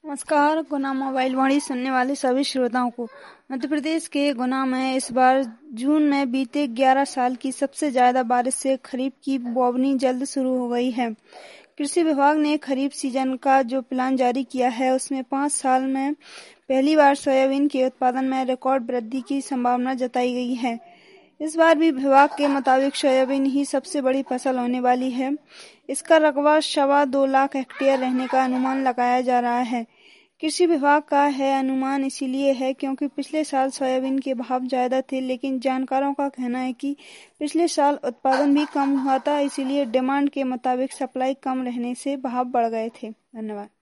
नमस्कार। गुना मोबाइल वाणी सुनने वाले सभी श्रोताओं को मध्य प्रदेश के गुना में इस बार जून में बीते 11 साल की सबसे ज्यादा बारिश से खरीफ की बोवनी जल्द शुरू हो गई है। कृषि विभाग ने खरीफ सीजन का जो प्लान जारी किया है उसमें 5 साल में पहली बार सोयाबीन के उत्पादन में रिकॉर्ड वृद्धि की संभावना जताई गई है। इस बार भी विभाग के मुताबिक सोयाबीन ही सबसे बड़ी फसल होने वाली है। इसका रकबा 2.25 लाख हेक्टेयर रहने का अनुमान लगाया जा रहा है। कृषि विभाग का है अनुमान इसीलिए है क्योंकि पिछले साल सोयाबीन के भाव ज्यादा थे, लेकिन जानकारों का कहना है कि पिछले साल उत्पादन भी कम हुआ था, इसीलिए डिमांड के मुताबिक सप्लाई कम रहने से भाव बढ़ गए थे। धन्यवाद।